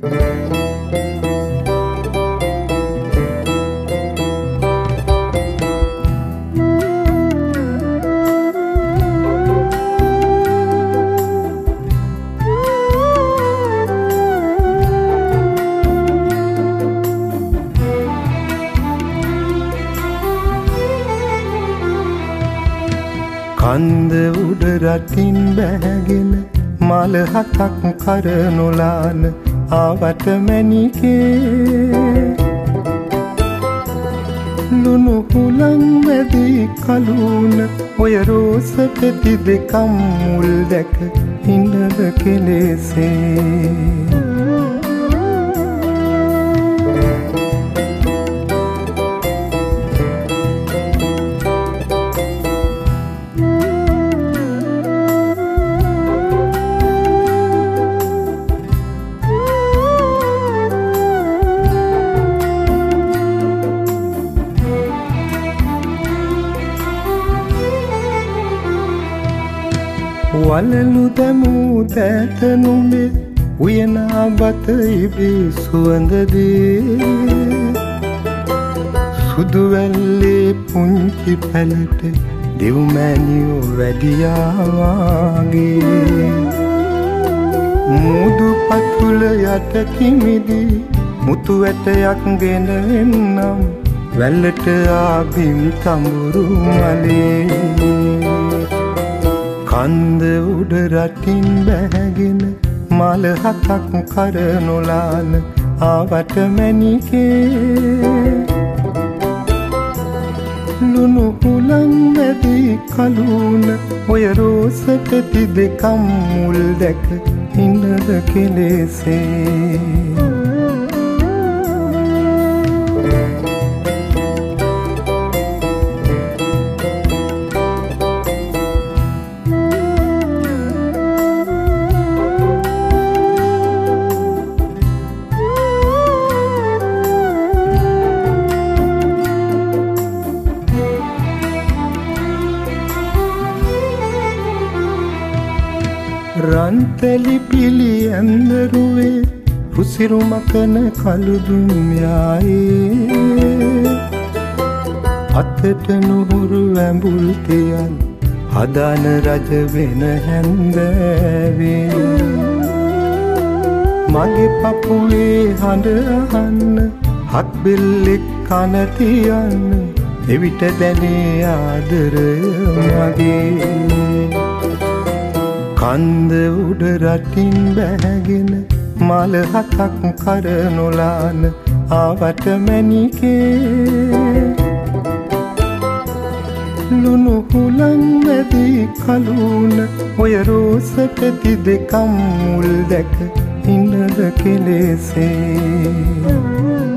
කන්ද උඩ රටින් බැහැගෙන මල හතක් කරනොලාන ආවට මැණිකේ ලුණු හුලං වැදි කලුන ඔය රෝස පෙති දෙකම් මුල් දැක හිඳද කෙලෙසේ වලලු දැමූ දැත නුඹේ උයනා බත ඉබේ සුවඳදේ සුදු වැල්ලේ පුංචි පැලට දෙව්මැණියෝ වැඩියා වාගේ මුදු පතුල යට කිමිදි මුතු වැටයක් ගෙන එන්නම් වැල්ලට ආබිම් තඹුරු මලේ කන්ද උඩ රටින් බැහැගෙන මල හතක් කරනොලාන ආවට මැණිකේ ලුණු හුලං වැදි කලුන ඔය රෝස පෙති දෙකම් මුල් දැක හිඳද කෙලෙසේ රන්තැලි පිලි ඇන්දරුවේ රුසිරු මකන කළුදුම් යායේ අතට නුහුරු ඇඹුල් තියන් හදන රජ වෙන හැන්දෑවේ මගේ පපුවේ හඬ අහන්න හත් බෙල්ලෙක් කන තියන්න එවිට දැනේ ආදරය මගේ කන්ද උඩ රටින් බැහැගෙන මල හතක් කරනොලාන ආවට මැණිකේ ලුණු හුලං වැදි කලුන ඔය රෝස පෙති දෙකම් මුල් දැක හිඳද කෙලෙසේ